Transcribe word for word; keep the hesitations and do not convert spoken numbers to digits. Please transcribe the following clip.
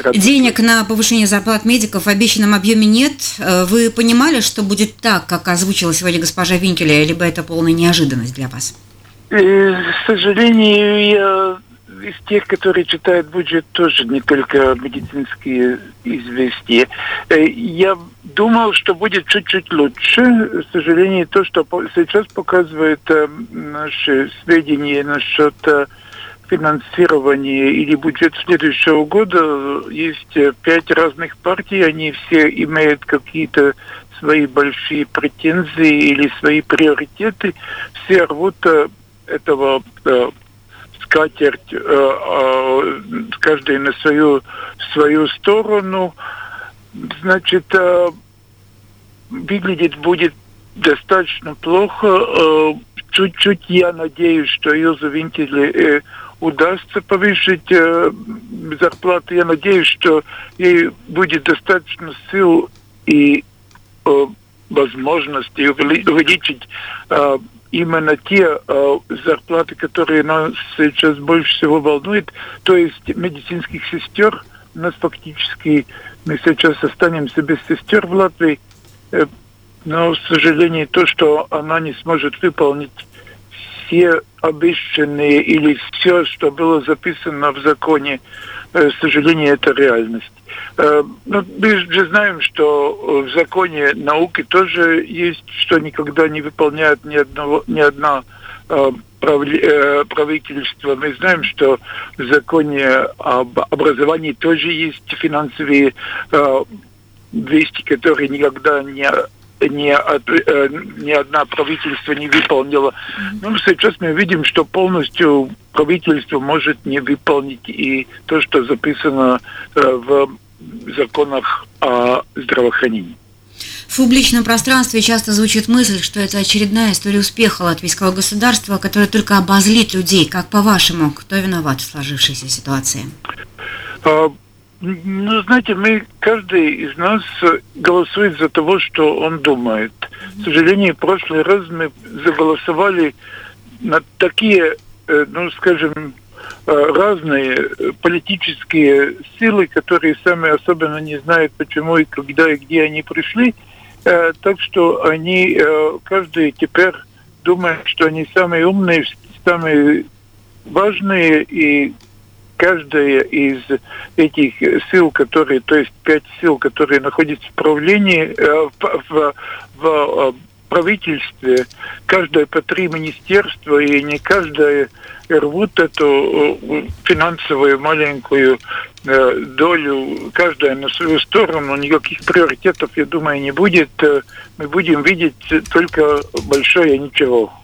Денег на повышение зарплат медиков в обещанном объеме нет. Вы понимали, что будет так, как озвучила сегодня госпожа Винкеля, либо это полная неожиданность для вас? К сожалению, я из тех, которые читают бюджет, тоже не только медицинские известия. Я думал, что будет чуть-чуть лучше. К сожалению, то, что сейчас показывает наши сведения насчет финансирования или бюджет следующего года, есть пять разных партий, они все имеют какие-то свои большие претензии или свои приоритеты. Все рвут этого э, скатерть, э, э, каждый на свою свою сторону. Значит, э, выглядит будет достаточно плохо. Э, чуть-чуть я надеюсь, что Илзе Винкеле э, удастся повысить э, зарплату. Я надеюсь, что ей будет достаточно сил и э, возможности увеличить э, именно те э, зарплаты, которые нас сейчас больше всего волнуют, то есть медицинских сестер. У нас фактически мы сейчас останемся без сестер в Латвии, э, но, к сожалению, то, что она не сможет выполнить все обещанные или все, что было записано в законе, э, к сожалению, это реальность. Э, ну, мы же знаем, что в законе науки тоже есть, что никогда не выполняет ни одного, ни одна э, правительство. Мы знаем, что в законе об образовании тоже есть финансовые э, вести, которые никогда не Ни, от, э, ни одна правительство не выполнила. Ну, сейчас мы видим, что полностью правительство может не выполнить и то, что записано э, в законах о здравоохранении. В публичном пространстве часто звучит мысль, что это очередная история успеха латвийского государства, которая только обозлит людей. Как по-вашему, кто виноват в сложившейся ситуации? А, Ну, знаете, мы, каждый из нас голосует за того, что он думает. К сожалению, в прошлый раз мы заголосовали на такие, ну, скажем, разные политические силы, которые сами особенно не знают, почему и когда и где они пришли. Так что они, каждый теперь думает, что они самые умные, самые важные, и каждая из этих сил, которые, то есть пять сил, которые находятся в правлении, э, в, в, в правительстве, каждое по три министерства, и не каждое рвут эту финансовую маленькую э, долю, каждая на свою сторону, никаких приоритетов, я думаю, не будет. Мы будем видеть только большое ничего.